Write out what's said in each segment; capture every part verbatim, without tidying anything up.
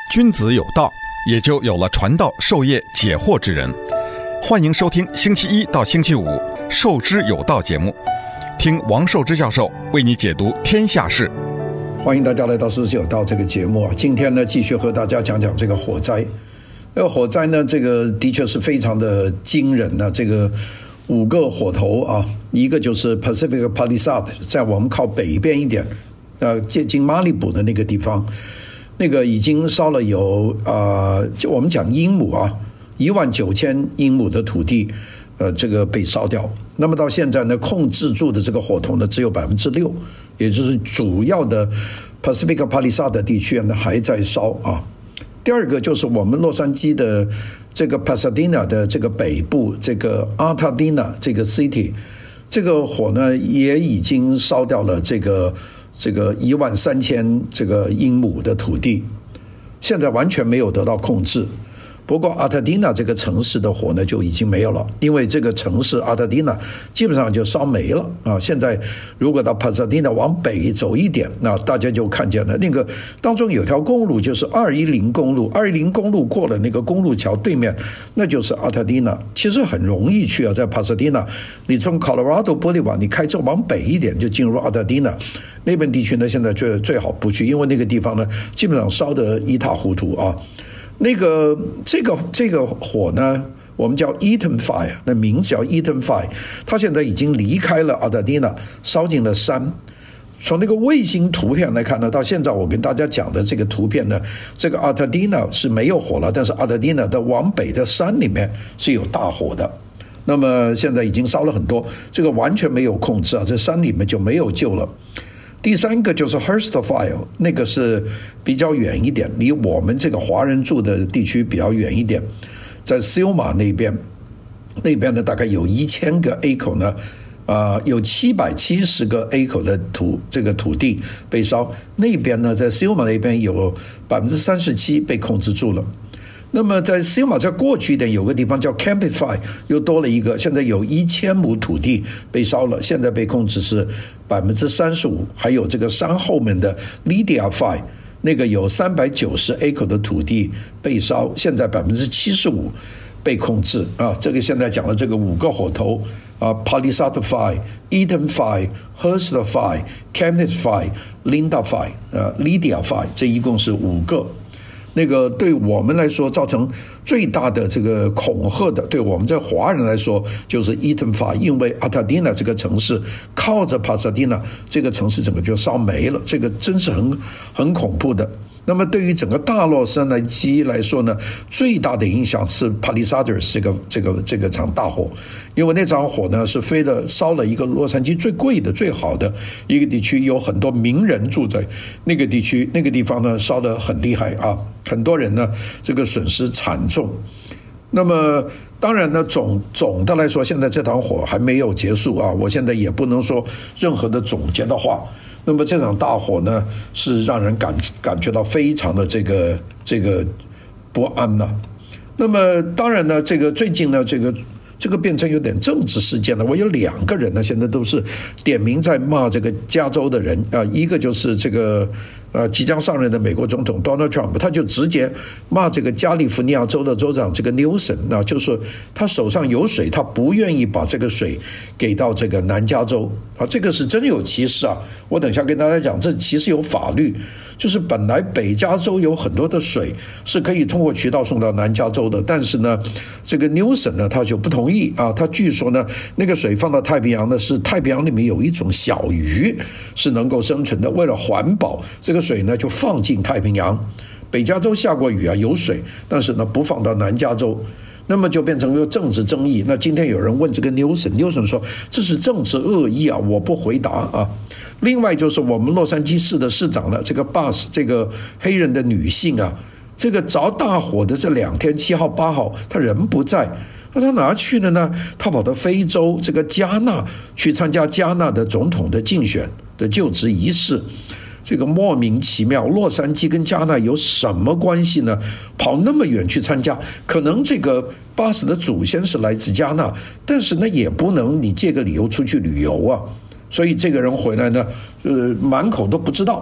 君子有道，也就有了传道授业解惑之人。欢迎收听星期一到星期五《授之有道》节目，听王寿之教授为你解读天下事。 欢迎大家来到《授之有道》这个节目啊，今天呢继续和大家讲讲这个火灾。这个火灾呢，这个的确是非常的惊人的、啊，这个五个火头啊，一个就是 Pacific Palisades， 在我们靠北边一点，呃，接近马里布的那个地方。那个已经烧了有呃，就我们讲英亩啊，一万九千英亩的土地，呃，这个被烧掉。那么到现在呢，控制住的这个火头呢，只有百分之六，也就是主要的 Pacific Palisades 地区呢还在烧啊。第二个就是我们洛杉矶的这个 Pasadena 的这个北部，这个 Altadena 这个 city， 这个火呢也已经烧掉了这个。这个一万三千这个英亩的土地，现在完全没有得到控制。不过阿塔蒂娜这个城市的火呢就已经没有了，因为这个城市阿塔蒂娜基本上就烧没了啊。现在如果到帕萨蒂娜往北走一点，那大家就看见了那个当中有条公路，就是二一零公路，二一零公路过了那个公路桥对面，那就是阿塔蒂娜。其实很容易去啊，在帕萨蒂娜，你从 Colorado 玻利瓦，你开车往北一点就进入阿塔蒂娜。那边地区呢，现在最最好不去，因为那个地方呢，基本上烧得一塌糊涂啊。那个这个这个火呢，我们叫 Eaton Fire， 那名字叫 Eaton Fire， 它现在已经离开了阿塔蒂娜，烧进了山。从那个卫星图片来看呢，到现在我跟大家讲的这个图片呢，这个阿塔蒂娜是没有火了，但是阿塔蒂娜的往北的山里面是有大火的。那么现在已经烧了很多，这个完全没有控制啊，这山里面就没有救了。第三个就是 Hearst Fire， 那个是比较远一点，离我们这个华人住的地区比较远一点，在 Selma 那边，那边呢大概有一千个 acre 呢，啊、呃，有七百七十个 acre 的土这个土地被烧，那边呢在 Selma 那边有百分之三十七被控制住了。那么在 Selma 再过去一点，有个地方叫 Campify， 又多了一个，现在有一千亩土地被烧了，现在被控制是百分之三十五。还有这个山后面的 Lydia Fire， 那个有三百九十 acre 的土地被烧，现在百分之七十五被控制啊。这个现在讲了这个五个火头啊 ，Palisades Fire、Eaton Fire、Hearst Fire、Campus Fire、Linda Fire、呃 Lydia Fire， 这一共是五个。那个对我们来说造成最大的这个恐吓的，对我们这华人来说就是 Eaton Fire， 因为阿塔蒂娜这个城市靠着帕萨蒂娜这个城市整个就烧没了，这个真是很很恐怖的。那么对于整个大洛杉矶来说呢，最大的影响是 Palisades 这个这个这个场大火，因为那场火呢是飞了烧了一个洛杉矶最贵的最好的一个地区，有很多名人住在那个地区，那个地方呢烧得很厉害啊，很多人呢这个损失惨重。那么当然呢，总总的来说，现在这场火还没有结束啊，我现在也不能说任何的总结的话。那么这场大火呢，是让人感感觉到非常的这个这个不安呐、啊。那么当然呢，这个最近呢，这个这个变成有点政治事件了。我有两个人呢，现在都是点名在骂这个加州的人啊，一个就是这个呃即将上任的美国总统 Donald Trump， 他就直接骂这个加利福尼亚州的州长这个 Newsom 啊，就是他手上有水，他不愿意把这个水给到这个南加州啊，这个是真有歧视啊！我等一下跟大家讲，这其实有法律，就是本来北加州有很多的水是可以通过渠道送到南加州的，但是呢，这个 Newsom 呢他就不同意啊，他据说呢那个水放到太平洋呢，是太平洋里面有一种小鱼是能够生存的，为了环保，这个水呢就放进太平洋。北加州下过雨啊，有水，但是呢不放到南加州。那么就变成一个政治争议。那今天有人问这个 Newsom， Newsom 说这是政治恶意啊，我不回答啊。另外就是我们洛杉矶市的市长呢，这个 Bass 这个黑人的女性啊，这个着大火的这两天，七号八号她人不在，那她哪去了呢？她跑到非洲这个加纳去参加加纳的总统的竞选的就职仪式。这个莫名其妙，洛杉矶跟加纳有什么关系呢？跑那么远去参加，可能这个巴斯的祖先是来自加纳，但是呢也不能你借个理由出去旅游啊。所以这个人回来呢，呃，满口都不知道。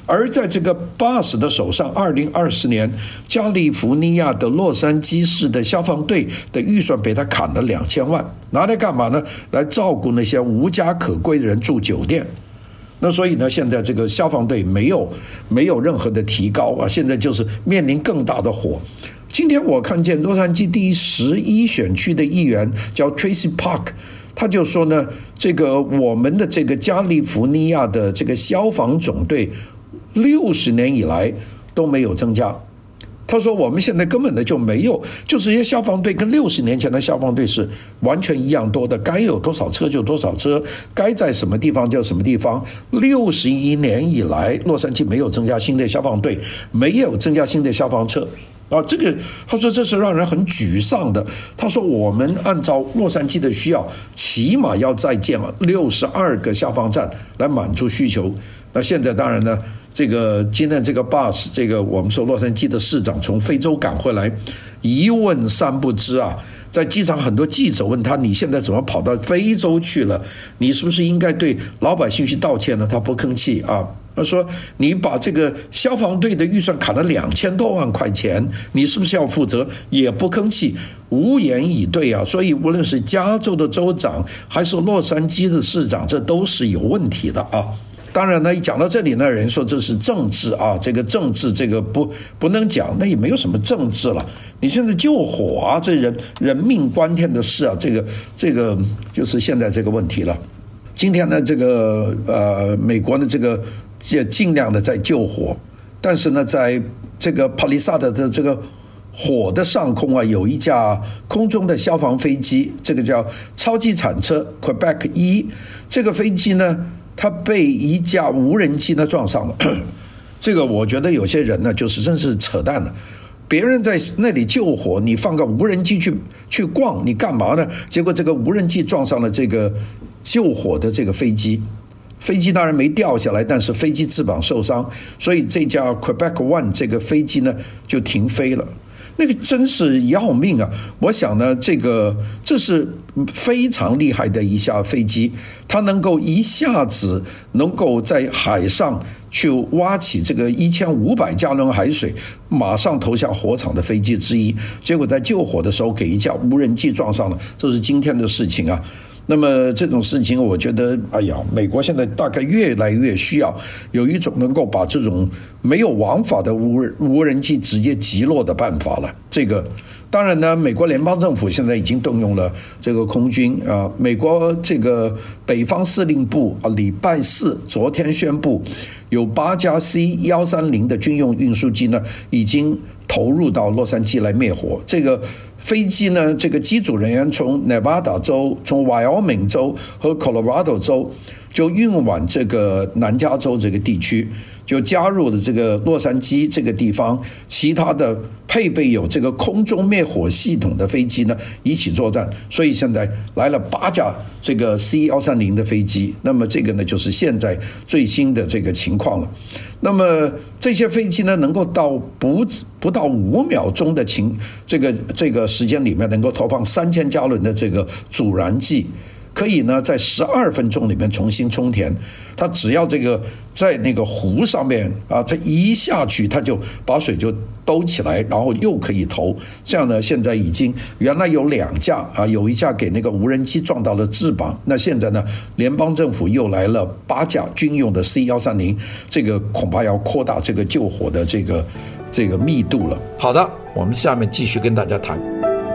而在这个 B A S 的手上，二零二四年加利福尼亚的洛杉矶市的消防队的预算被他砍了两千万，拿来干嘛呢？来照顾那些无家可归的人住酒店。那所以呢，现在这个消防队没有没有任何的提高啊，现在就是面临更大的火。今天我看见洛杉矶第十一选区的议员叫 Tracy Park， 他就说呢，这个我们的这个加利福尼亚的这个消防总队六十年以来都没有增加。他说我们现在根本的就没有，就这些消防队跟六十年前的消防队是完全一样多的，该有多少车就多少车，该在什么地方就什么地方。六十一年以来，洛杉矶没有增加新的消防队，没有增加新的消防车。啊，这个他说这是让人很沮丧的。他说我们按照洛杉矶的需要，起码要再建六十二个消防站来满足需求。那现在当然呢，这个今天这个 B A S 这个我们说洛杉矶的市长从非洲赶回来，一问三不知啊。在机场很多记者问他，你现在怎么跑到非洲去了？你是不是应该对老百姓去道歉呢？他不吭气啊。他说你把这个消防队的预算砍了两千多万块钱，你是不是要负责？也不吭气，无言以对啊。所以无论是加州的州长还是洛杉矶的市长，这都是有问题的啊。当然呢，一讲到这里呢，人说这是政治啊，这个政治这个不不能讲，那也没有什么政治了。你现在救火啊，这人人命关天的事啊，这个这个就是现在这个问题了。今天呢，这个呃，美国的这个尽量的在救火，但是呢，在这个帕里萨德的这个火的上空啊，有一架空中的消防飞机，这个叫超级铲车 Quebec 一，这个飞机呢，它被一架无人机呢撞上了。这个我觉得有些人呢，就是真是扯淡了。别人在那里救火，你放个无人机去去逛，你干嘛呢？结果这个无人机撞上了这个救火的这个飞机，飞机当然没掉下来，但是飞机翅膀受伤，所以这架 Quebec One 这个飞机呢就停飞了。那个真是要命啊！我想呢，这个这是非常厉害的一架飞机，它能够一下子能够在海上去挖起这个一千五百加仑海水，马上投向火场的飞机之一。结果在救火的时候给一架无人机撞上了，这是今天的事情啊。那么这种事情，我觉得，哎呀，美国现在大概越来越需要有一种能够把这种没有王法的无无人机直接击落的办法了。这个当然呢，美国联邦政府现在已经动用了这个空军啊。美国这个北方司令部啊，礼拜四昨天宣布，有八架 C 一三零的军用运输机呢，已经投入到洛杉矶来灭火。这个飞机呢，这个机组人员从 Nevada 州、从 Wyoming 州和 Colorado 州就运往这个南加州这个地区，就加入了这个洛杉矶这个地方其他的配备有这个空中灭火系统的飞机呢一起作战。所以现在来了八架这个 C 一三零的飞机，那么这个呢就是现在最新的这个情况了。那么这些飞机呢，能够到不不到五秒钟的情这个这个时间里面，能够投放三千加仑的这个阻燃剂，可以呢在十二分钟里面重新充填。它只要这个在那个湖上面啊，它一下去，它就把水就兜起来，然后又可以投。这样呢，现在已经原来有两架啊，有一架给那个无人机撞到了翅膀，那现在呢，联邦政府又来了八架军用的 C 一三零，这个恐怕要扩大这个救火的这个这个密度了。好的，我们下面继续跟大家谈。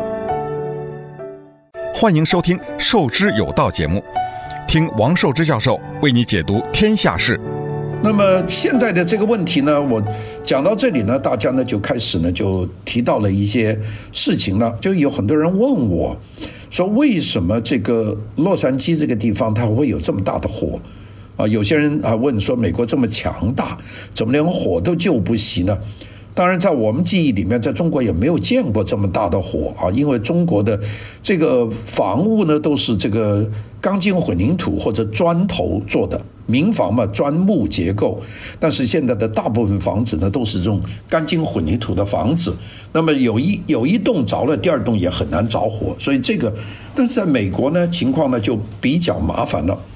欢迎收听《受之有道》节目，听王寿之教授为你解读天下事。 那么现在的这个问题呢，我讲到这里呢，大家呢就开始呢就提到了一些事情了，就有很多人问我说，为什么这个洛杉矶这个地方它会有这么大的火啊？有些人啊问说，美国这么强大，怎么连火都救不熄呢？当然在我们记忆里面，在中国也没有见过这么大的火啊，因为中国的这个房屋呢都是这个钢筋混凝土或者砖头做的，民房嘛砖木结构，但是现在的大部分房子呢都是这种钢筋混凝土的房子，那么有一有一栋着了，第二栋也很难着火，所以这个但是在美国呢情况呢就比较麻烦了。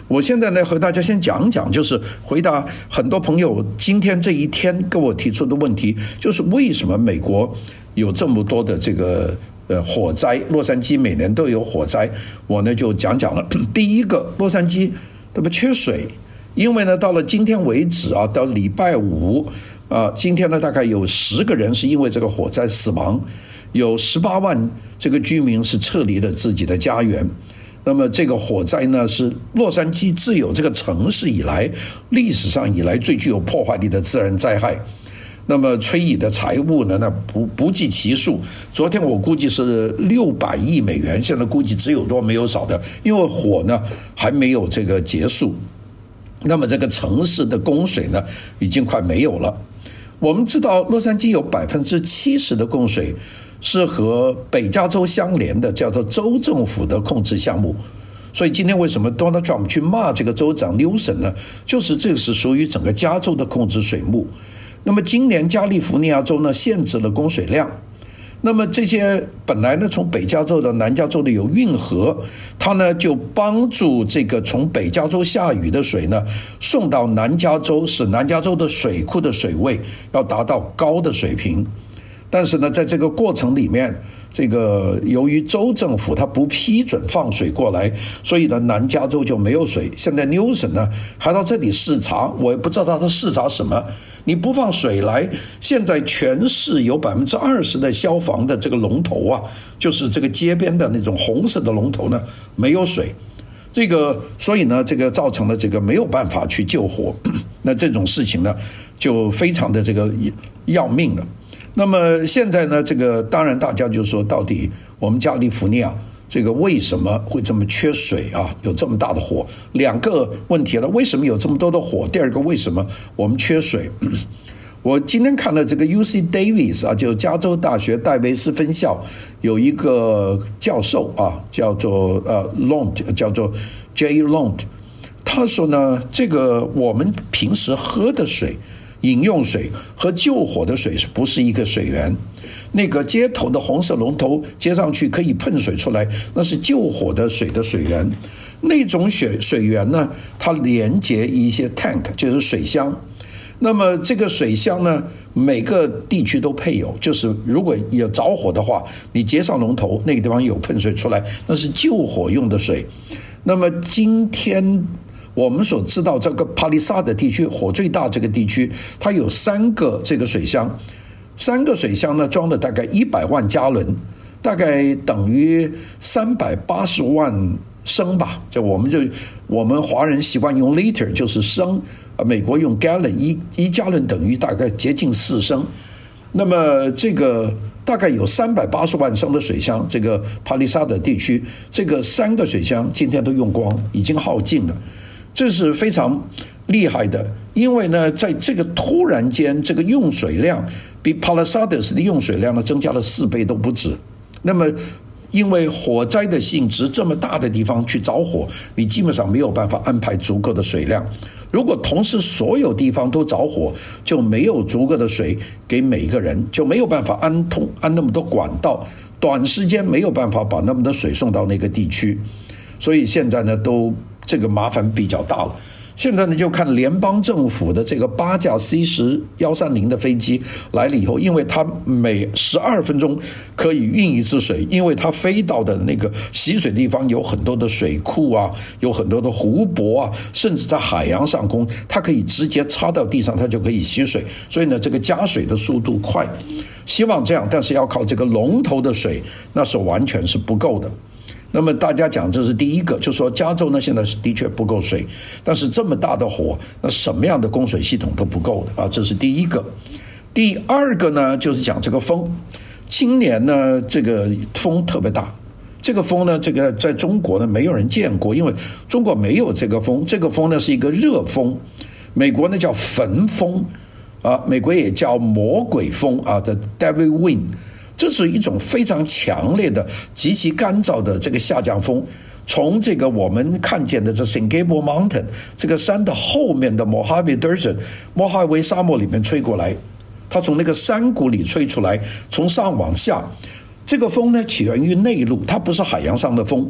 我现在呢和大家先讲讲，就是回答很多朋友今天这一天跟我提出的问题，就是为什么美国有这么多的这个呃火灾，洛杉矶每年都有火灾，我呢就讲讲了。第一个，洛杉矶这不缺水，因为呢到了今天为止啊，到礼拜五啊，今天呢大概有十个人是因为这个火灾死亡，有十八万这个居民是撤离了自己的家园。那么这个火灾呢，是洛杉矶自有这个城市以来历史上以来最具有破坏力的自然灾害。那么摧遗的财物呢，那不不计其数。昨天我估计是六百亿美元，现在估计只有多没有少的，因为火呢还没有这个结束。那么这个城市的供水呢，已经快没有了。我们知道洛杉矶有百分之七十的供水是和北加州相连的，叫做州政府的控制项目。所以今天为什么 Donald Trump 去骂这个州长 Newsom 呢？就是这个是属于整个加州的控制水幕。那么今年加利福尼亚州呢限制了供水量，那么这些本来呢从北加州的南加州的有运河，它呢就帮助这个从北加州下雨的水呢送到南加州，使南加州的水库的水位要达到高的水平。但是呢在这个过程里面，这个由于州政府它不批准放水过来，所以呢南加州就没有水。现在 Newsom 呢还到这里视察，我也不知道他是视察什么。你不放水来，现在全市有百分之二十的消防的这个龙头啊，就是这个街边的那种红色的龙头呢没有水，这个所以呢这个造成了这个没有办法去救火，那这种事情呢就非常的这个要命了。那么现在呢这个当然大家就说，到底我们加利福尼亚这个为什么会这么缺水啊？有这么大的火，两个问题了。为什么有这么多的火？第二个，为什么我们缺水？我今天看了这个 U C Davis 啊，就加州大学戴维斯分校有一个教授啊，叫做呃 Lont， 叫做 Jay Lont， 他说呢，这个我们平时喝的水，饮用水和救火的水是不是一个水源？那个街头的红色龙头接上去可以喷水出来，那是救火的水的水源。那种水水源呢，它连接一些 tank， 就是水箱。那么这个水箱呢，每个地区都配有，就是如果有着火的话，你接上龙头，那个地方有喷水出来，那是救火用的水。那么今天我们所知道这个帕利萨的地区火最大，这个地区它有三个这个水箱，三个水箱呢装了大概一百万加仑，大概等于三百八十万升吧。就我们就我们华人习惯用 liter， 就是升，美国用 gallon， 一一加仑等于大概接近四升。那么这个大概有三百八十万升的水箱，这个帕利萨的地区，这个三个水箱今天都用光，已经耗尽了。这是非常厉害的，因为呢，在这个突然间，这个用水量比 Palisades 的用水量呢增加了四倍都不止。那么，因为火灾的性质，这么大的地方去着火，你基本上没有办法安排足够的水量。如果同时所有地方都着火，就没有足够的水给每一个人，就没有办法安通安那么多管道，短时间没有办法把那么多水送到那个地区。所以现在呢，都这个麻烦比较大了。现在呢，就看联邦政府的这个八架 C 十一三零的飞机来了以后，因为它每十二分钟可以运一次水，因为它飞到的那个洗水地方有很多的水库啊，有很多的湖泊啊，甚至在海洋上空，它可以直接插到地上，它就可以洗水。所以呢，这个加水的速度快，希望这样，但是要靠这个龙头的水，那是完全是不够的。那么大家讲，这是第一个，就是说加州呢现在是的确不够水，但是这么大的火，那什么样的供水系统都不够的啊，这是第一个。第二个呢，就是讲这个风，今年呢这个风特别大，这个风呢，这个在中国呢没有人见过，因为中国没有这个风，这个风呢是一个热风，美国呢叫焚风啊，美国也叫魔鬼风啊的 devil wind。这是一种非常强烈的、极其干燥的这个下降风，从这个我们看见的这 Saint Gabriel Mountain 这个山的后面的 Mojave Desert 莫哈维沙漠里面吹过来，它从那个山谷里吹出来，从上往下。这个风呢起源于内陆，它不是海洋上的风。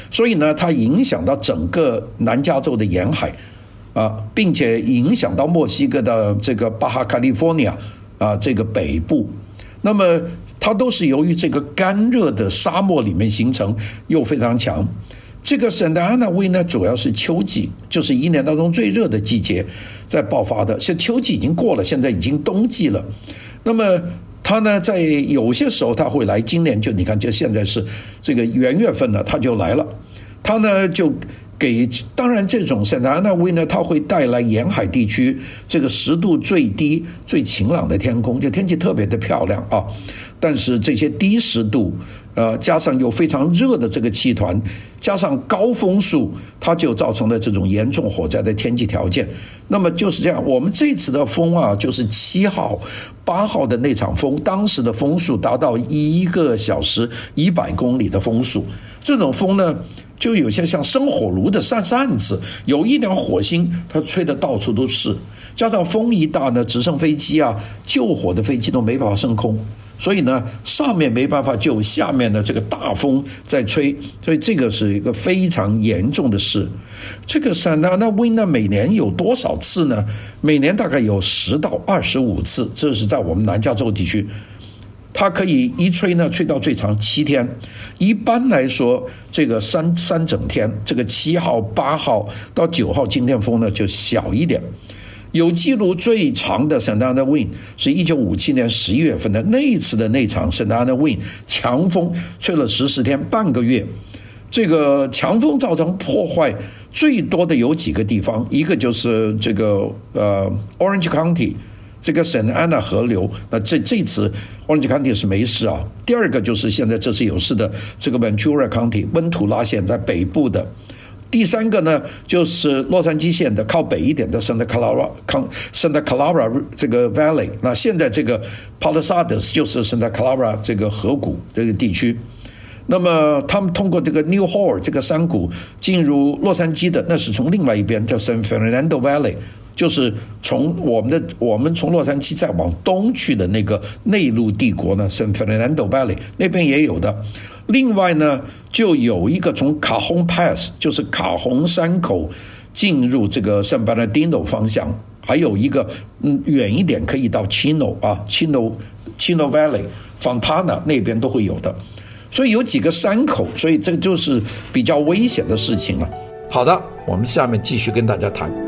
所以呢，它影响到整个南加州的沿海啊，并且影响到墨西哥的这个巴哈卡利福尼亚啊这个北部。那么它都是由于这个干热的沙漠里面形成，又非常强。这个圣安娜威呢，主要是秋季，就是一年当中最热的季节在爆发的。现在秋季已经过了，现在已经冬季了。那么它呢，在有些时候它会来，今年就你看，就现在是这个元月份了，它就来了。它呢就给，当然这种圣安娜威呢，它会带来沿海地区这个湿度最低、最晴朗的天空，就天气特别的漂亮啊。但是这些低湿度，呃，加上有非常热的这个气团，加上高风速，它就造成了这种严重火灾的天气条件。那么就是这样，我们这次的风啊，就是七号、八号的那场风，当时的风速达到一个小时一百公里的风速。这种风呢，就有些像生火炉的扇扇子，有一点火星，它吹得到处都是。加上风一大呢，直升飞机啊、救火的飞机都没办法升空。所以呢，上面没办法救，下面的这个大风在吹，所以这个是一个非常严重的事。这个圣安娜威呢，每年有多少次呢？每年大概有十到二十五次，这是在我们南加州地区。它可以一吹呢，吹到最长七天。一般来说，这个三三整天，这个七号、八号到九号今天风呢就小一点。有记录最长的圣安娜 wind 是一九五七年十一月份的那一次的那场圣安娜 wind 强风吹了十四天半个月。这个强风造成破坏最多的有几个地方，一个就是这个呃 Orange County 这个圣安娜河流，那这这次 Orange County 是没事啊。第二个就是现在这次有事的这个 Ventura County 温图拉县在北部的。第三个呢，就是洛杉矶县的靠北一点的 Santa Clara Santa Clara 这个 Valley， 那现在这个 Palisades 就是 Santa Clara 这个河谷这个地区。那么他们通过这个 New Hall 这个山谷进入洛杉矶的，那是从另外一边叫 San Fernando Valley， 就是从我们的我们从洛杉矶再往东去的那个内陆帝国呢 San Fernando Valley 那边也有的。另外呢，就有一个从卡洪 Pass， 就是卡洪山口进入这个 San Bernardino 方向，还有一个嗯远一点可以到 Chino 啊 Chino Chino Valley、Fontana 那边都会有的。所以有几个山口，所以这个就是比较危险的事情了。好的，我们下面继续跟大家谈。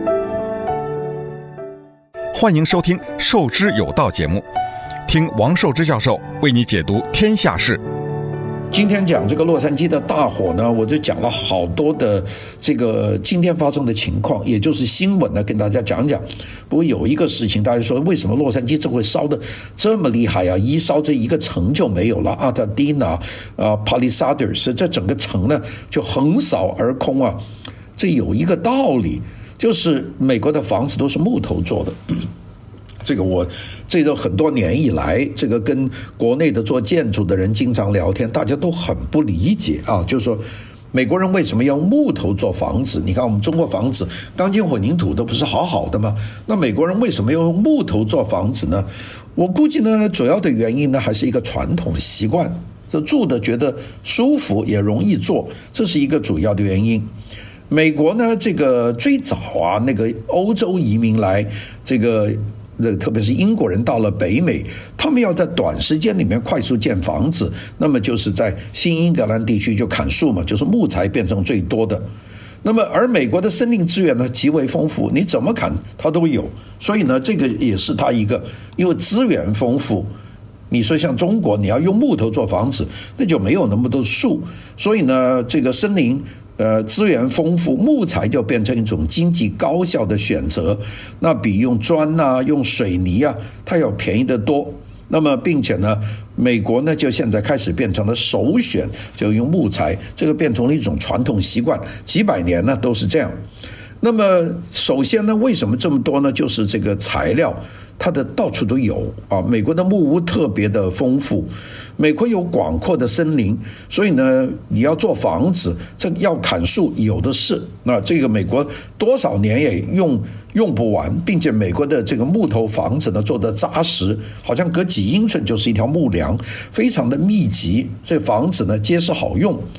欢迎收听《受之有道》节目，听王寿之教授为你解读天下事。 今天讲这个洛杉矶的大火呢，我就讲了好多的这个今天发生的情况，也就是新闻呢，跟大家讲讲。不过有一个事情，大家说为什么洛杉矶这会烧的这么厉害啊？一烧这一个城就没有了，阿塔蒂娜、啊 Palisades， 这整个城呢就横扫而空啊。这有一个道理，就是美国的房子都是木头做的。这个我这个很多年以来，这个跟国内的做建筑的人经常聊天，大家都很不理解啊，就是说美国人为什么要用木头做房子？你看我们中国房子钢筋混凝土都不是好好的吗？那美国人为什么要用木头做房子呢？我估计呢，主要的原因呢还是一个传统的习惯，这住的觉得舒服也容易做，这是一个主要的原因。美国呢，这个最早啊，那个欧洲移民来这个。特别是英国人到了北美，他们要在短时间里面快速建房子，那么就是在新英格兰地区就砍树嘛，就是木材变成最多的。那么而美国的森林资源呢极为丰富，你怎么砍它都有，所以呢这个也是它一个，因为资源丰富。你说像中国你要用木头做房子，那就没有那么多树，所以呢这个森林呃，资源丰富，木材就变成一种经济高效的选择，那比用砖啊、用水泥啊，它要便宜得多。那么，并且呢，美国呢就现在开始变成了首选，就用木材，这个变成了一种传统习惯，几百年呢都是这样。那么，首先呢，为什么这么多呢？就是这个材料。它的到处都有啊，美国的木屋特别的丰富，美国有广阔的森林，所以呢，你要做房子，这要砍树有的是。那这个美国多少年也用用不完，并且美国的这个木头房子呢做得扎实，好像隔几英寸就是一条木梁，非常的密集，这房子呢结实好用。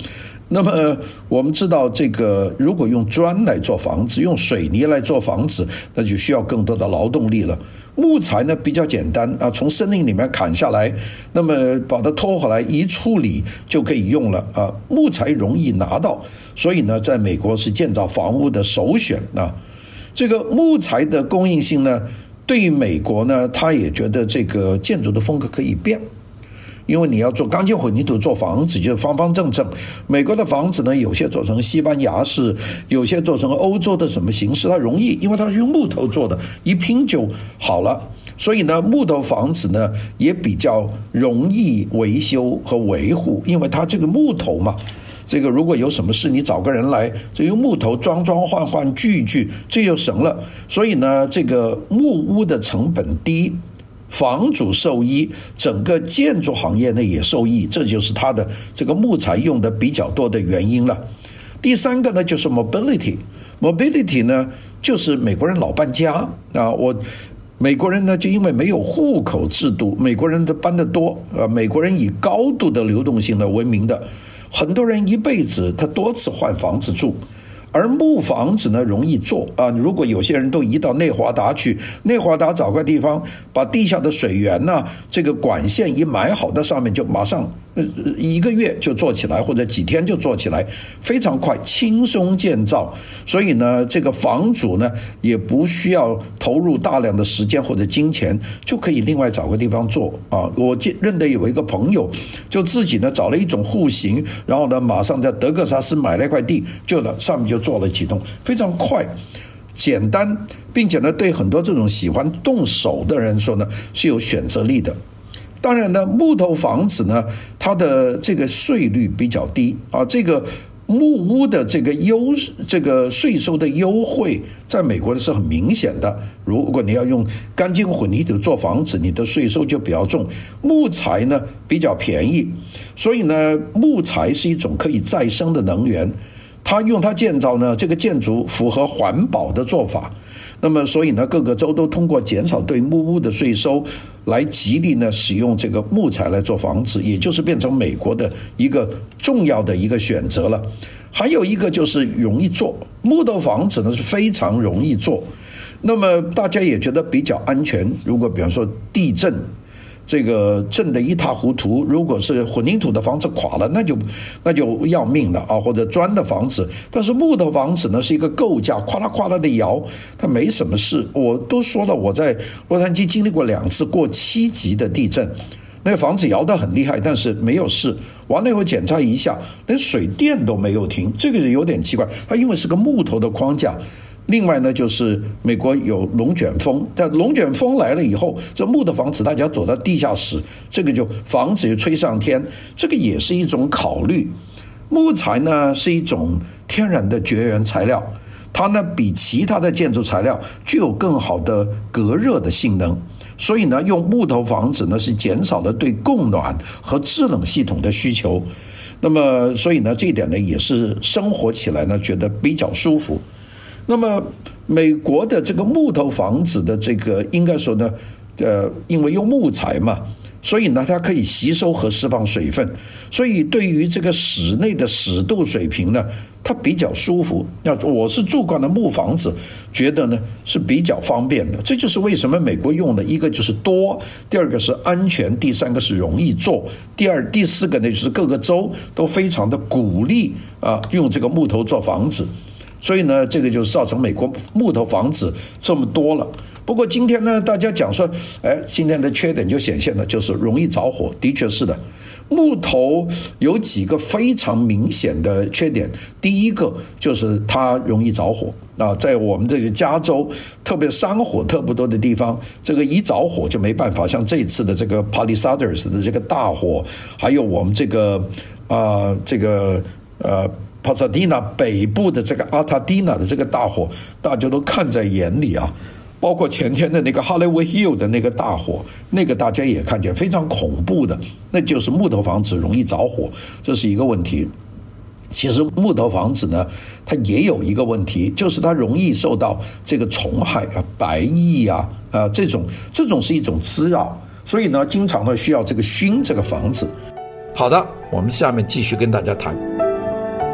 那么我们知道，这个如果用砖来做房子，用水泥来做房子，那就需要更多的劳动力了。木材呢比较简单啊，从森林里面砍下来，那么把它拖回来一处理就可以用了啊。木材容易拿到，所以呢，在美国是建造房屋的首选啊。这个木材的供应性呢，对于美国呢，他也觉得这个建筑的风格可以变。因为你要做钢筋混凝土做房子，就方方正正。美国的房子呢，有些做成西班牙式，有些做成欧洲的什么形式，它容易，因为它是用木头做的，一拼就好了。所以呢，木头房子呢也比较容易维修和维护，因为它这个木头嘛，这个如果有什么事，你找个人来，就用木头装装换换锯锯，这就省了。所以呢，这个木屋的成本低。房主受益，整个建筑行业呢也受益，这就是它的这个木材用的比较多的原因了。第三个呢就是 mobility， mobility 呢就是美国人老搬家啊，我美国人呢就因为没有户口制度，美国人都搬得多啊，美国人以高度的流动性呢闻名的，很多人一辈子他多次换房子住。而木房子呢容易做啊，如果有些人都移到内华达去，内华达找个地方把地下的水源呢、啊、这个管线一埋好，在上面就马上一个月就做起来，或者几天就做起来，非常快，轻松建造。所以呢，这个房主呢也不需要投入大量的时间或者金钱，就可以另外找个地方做啊。我认得有一个朋友，就自己呢找了一种户型，然后呢马上在德克萨斯买了一块地，就了上面就做了几栋，非常快。简单，并且呢，对很多这种喜欢动手的人说呢，是有选择力的。当然呢，木头房子呢，它的这个税率比较低啊，这个木屋的这个优这个税收的优惠，在美国是很明显的。如果你要用钢筋混凝土做房子，你的税收就比较重。木材呢比较便宜，所以呢，木材是一种可以再生的能源。它用它建造呢，这个建筑符合环保的做法。那么，所以呢，各个州都通过减少对木屋的税收，来极力呢使用这个木材来做房子，也就是变成美国的一个重要的一个选择了。还有一个就是容易做，木头房子呢是非常容易做，那么大家也觉得比较安全。如果比方说地震，这个震得一塌糊涂，如果是混凝土的房子垮了，那就那就要命了啊！或者砖的房子，但是木头房子呢是一个构架，哗啦哗啦的摇，它没什么事。我都说了，我在洛杉矶经历过两次过七级的地震，那个房子摇得很厉害，但是没有事。完了以后检查一下，连水电都没有停，这个是有点奇怪。它因为是个木头的框架。另外呢，就是美国有龙卷风，但龙卷风来了以后，这木的房子大家躲到地下室，这个就房子就吹上天，这个也是一种考虑。木材呢是一种天然的绝缘材料，它呢比其他的建筑材料具有更好的隔热的性能，所以呢用木头房子呢是减少了对供暖和制冷系统的需求。那么所以呢这一点呢也是生活起来呢觉得比较舒服。那么美国的这个木头房子的这个应该说呢，呃，因为用木材嘛，所以呢它可以吸收和释放水分，所以对于这个室内的湿度水平呢，它比较舒服。那我是住惯了木房子，觉得呢是比较方便的。这就是为什么美国用的一个就是多，第二个是安全，第三个是容易做，第二第四个呢就是各个州都非常的鼓励啊用这个木头做房子。所以呢，这个就造成美国木头房子这么多了。不过今天呢，大家讲说，哎，今天的缺点就显现了，就是容易着火。的确是的，木头有几个非常明显的缺点。第一个就是它容易着火啊，在我们这个加州，特别山火特别多的地方，这个一着火就没办法。像这次的这个 Palisades 的这个大火，还有我们这个啊、呃，这个呃。帕萨迪纳北部的这个阿塔蒂纳的这个大火，大家都看在眼里啊。包括前天的那个 Hollywood Hill 的那个大火，那个大家也看见，非常恐怖的，那就是木头房子容易着火，这是一个问题。其实木头房子呢，它也有一个问题，就是它容易受到这个虫害啊、白蚁啊啊这种，这种是一种滋扰，所以呢，经常呢需要这个熏这个房子。好的，我们下面继续跟大家谈。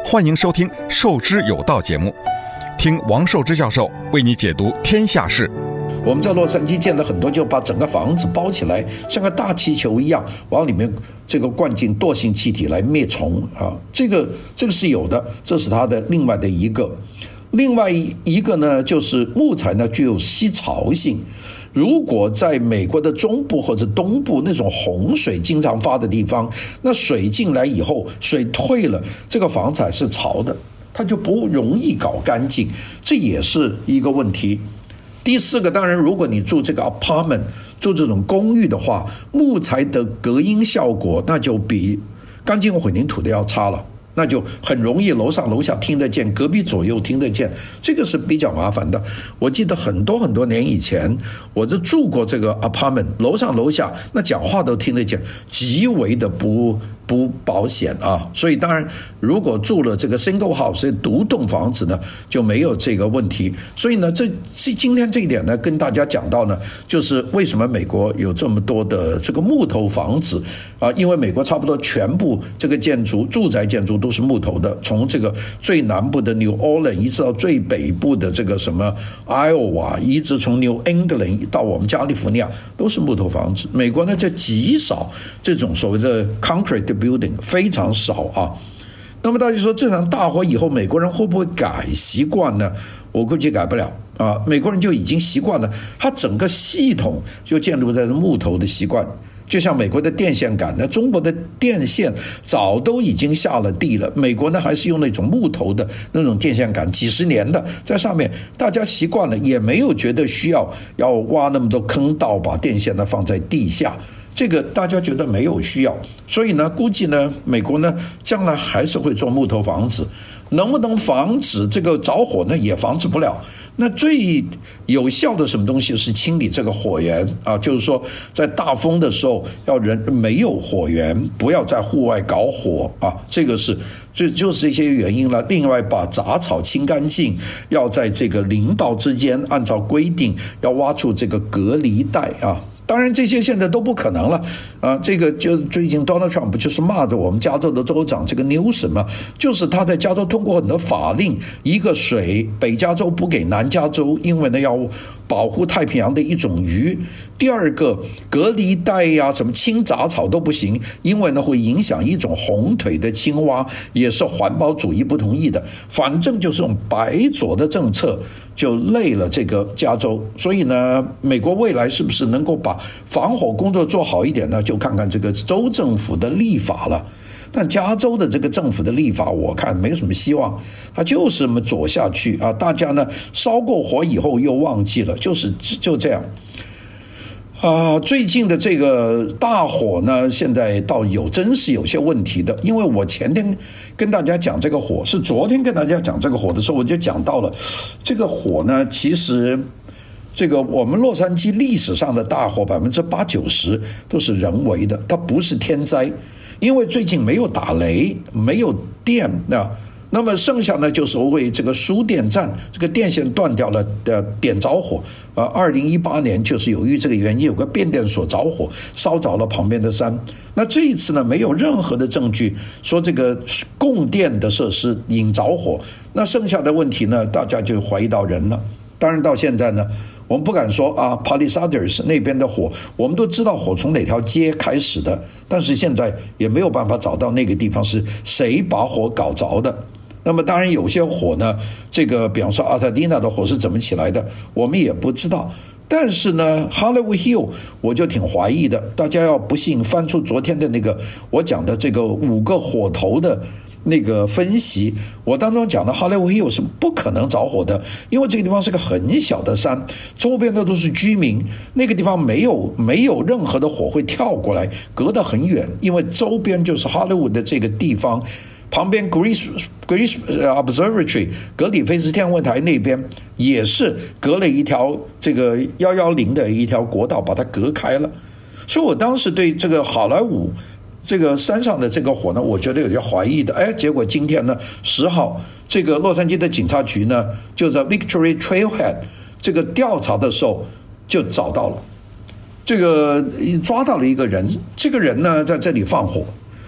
欢迎收听《受之有道》节目，听王寿之教授为你解读天下事。 我们在洛杉矶见了很多，就把整个房子包起来，像个大气球一样，往里面这个灌进惰性气体来灭虫啊，这个这个是有的，这是它的另外的一个。另外一个呢，就是木材呢具有吸潮性。如果在美国的中部或者东部那种洪水经常发的地方，那水进来以后，水退了，这个房子还是潮的，它就不容易搞干净，这也是一个问题。第四个，当然，如果你住这个 apartment， 住这种公寓的话，木材的隔音效果那就比钢筋混凝土的要差了。那就很容易楼上楼下听得见，隔壁左右听得见，这个是比较麻烦的。我记得很多很多年以前，我就住过这个 apartment， 楼上楼下那讲话都听得见，极为的不不保险啊。所以当然，如果住了这个 single house 独栋房子呢，就没有这个问题。所以呢，这今天这一点呢，跟大家讲到呢，就是为什么美国有这么多的这个木头房子啊？因为美国差不多全部这个建筑，住宅建筑都是木头的，从这个最南部的 New Orleans 一直到最北部的这个什么 Iowa， 一直从 New England 到我们加利福尼亚都是木头房子。美国呢就极少这种所谓的 concrete building， 非常少啊。那么大家说这场大火以后，美国人会不会改习惯呢？我估计改不了啊。美国人就已经习惯了，他整个系统就建筑在木头的习惯。就像美国的电线杆，那中国的电线早都已经下了地了，美国呢还是用那种木头的那种电线杆，几十年的在上面，大家习惯了，也没有觉得需要要挖那么多坑道把电线呢放在地下，这个大家觉得没有需要，所以呢，估计呢，美国呢将来还是会做木头房子，能不能防止这个着火呢？也防止不了。那最有效的什么东西是清理这个火源啊？就是说，在大风的时候，要人没有火源，不要在户外搞火啊。这个是，这就是一些原因了。另外，把杂草清干净，要在这个林道之间按照规定要挖出这个隔离带啊。当然这些现在都不可能了啊！这个就最近 Donald Trump 不就是骂着我们加州的州长这个 Newsom 吗？就是他在加州通过很多法令，一个水北加州不给南加州，因为呢要保护太平洋的一种鱼；第二个隔离带呀、啊，什么清杂草都不行，因为呢会影响一种红腿的青蛙，也是环保主义不同意的。反正就是这种白左的政策就累了这个加州，所以呢，美国未来是不是能够把防火工作做好一点呢？就看看这个州政府的立法了。但加州的这个政府的立法，我看没有什么希望，它就是这么走下去啊！大家呢烧过火以后又忘记了，就是就这样。啊，最近的这个大火呢，现在倒有真是有些问题的，因为我前天跟大家讲这个火，是昨天跟大家讲这个火的时候，我就讲到了这个火呢，其实这个我们洛杉矶历史上的大火百分之八九十都是人为的，它不是天灾，因为最近没有打雷，没有电那。那么剩下呢，就是为这个输电站这个电线断掉了，呃，点着火。呃，二零一八年就是由于这个原因，有个变电所着火，烧着了旁边的山。那这一次呢，没有任何的证据说这个供电的设施引着火。那剩下的问题呢，大家就怀疑到人了。当然到现在呢，我们不敢说啊 Palisades 那边的火，我们都知道火从哪条街开始的，但是现在也没有办法找到那个地方是谁把火搞着的。那么当然有些火呢，这个比方说阿塔蒂娜的火是怎么起来的，我们也不知道。但是呢 Hollywood Hill 我就挺怀疑的，大家要不信翻出昨天的那个我讲的这个五个火头的那个分析，我当中讲的 Hollywood Hill 是不可能着火的，因为这个地方是个很小的山，周边的都是居民，那个地方没有没有任何的火会跳过来，隔得很远，因为周边就是 Hollywood 的这个地方。旁边 Greece Greece Observatory 格里菲斯天文台那边也是隔了一条这个一一零的一条国道把它隔开了，所以我当时对这个好莱坞这个山上的这个火呢，我觉得有点怀疑的。哎，结果今天呢，十号这个洛杉矶的警察局呢，就在 Victory Trailhead 这个调查的时候就找到了，这个抓到了一个人，这个人呢在这里放火。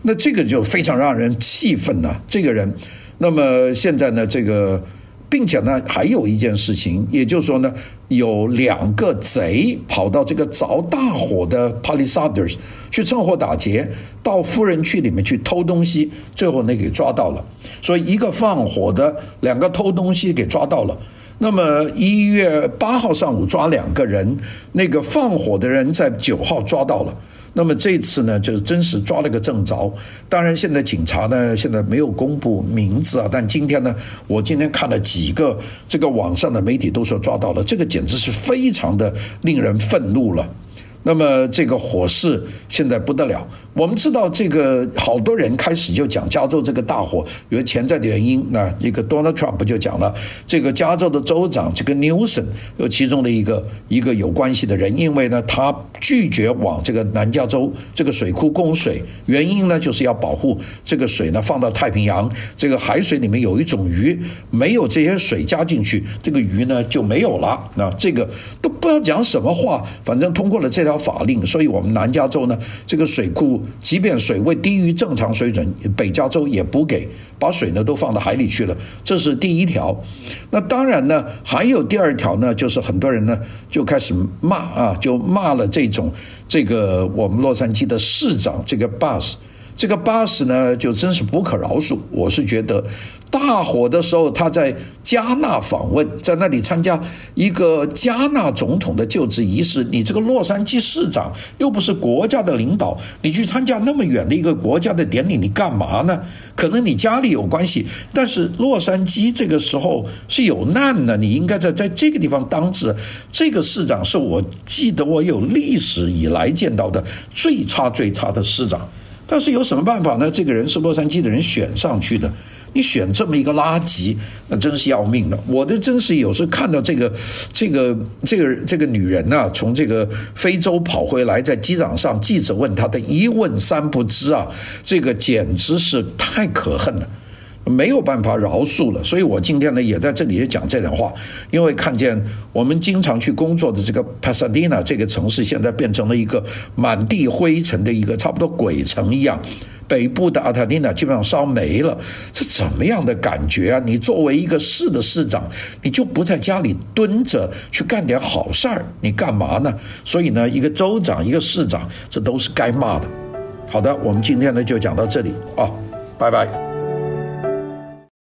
那这个就非常让人气愤了、啊。这个人，那么现在呢，这个。并且呢，还有一件事情，也就是说呢，有两个贼跑到这个着大火的 Palisades 去趁火打劫，到富人区里面去偷东西，最后呢给抓到了。所以一个放火的，两个偷东西给抓到了。那么一月八号上午抓两个人，那个放火的人在九号抓到了。那么这次呢，就是真是抓了个正着。当然，现在警察呢，现在没有公布名字啊。但今天呢，我今天看了几个这个网上的媒体都说抓到了，这个简直是非常的令人愤怒了。那么这个火势现在不得了，我们知道这个好多人开始就讲加州这个大火有潜在的原因。那这个 Donald Trump 就讲了，这个加州的州长这个 Newsom 有其中的一个一个有关系的人，因为呢他拒绝往这个南加州这个水库供水，原因呢就是要保护这个水呢放到太平洋，这个海水里面有一种鱼，没有这些水加进去，这个鱼呢就没有了。那这个都不知道讲什么话，反正通过了这条法令，所以我们南加州呢这个水库即便水位低于正常水准，北加州也补给，把水呢都放到海里去了，这是第一条。那当然呢还有第二条呢，就是很多人呢就开始骂啊，就骂了这种这个我们洛杉矶的市长这个 Bass， 这个 Bass 呢就真是不可饶恕。我是觉得大火的时候他在加纳访问，在那里参加一个加纳总统的就职仪式，你这个洛杉矶市长又不是国家的领导，你去参加那么远的一个国家的典礼，你干嘛呢？可能你家里有关系，但是洛杉矶这个时候是有难的，你应该在在这个地方当值。这个市长是我记得我有历史以来见到的最差最差的市长，但是有什么办法呢？这个人是洛杉矶的人选上去的，你选这么一个垃圾，那真是要命了。我的真是有时看到这个这个这个这个女人啊，从这个非洲跑回来，在机场上记者问她的一问三不知啊，这个简直是太可恨了，没有办法饶恕了。所以我今天呢也在这里也讲这点话，因为看见我们经常去工作的这个 Pasadena 这个城市现在变成了一个满地灰尘的一个差不多鬼城一样，北部的阿塔蒂娜基本上烧没了，这怎么样的感觉啊？你作为一个市的市长，你就不在家里蹲着去干点好事儿，你干嘛呢？所以呢，一个州长一个市长，这都是该骂的。好的，我们今天呢就讲到这里啊，拜拜。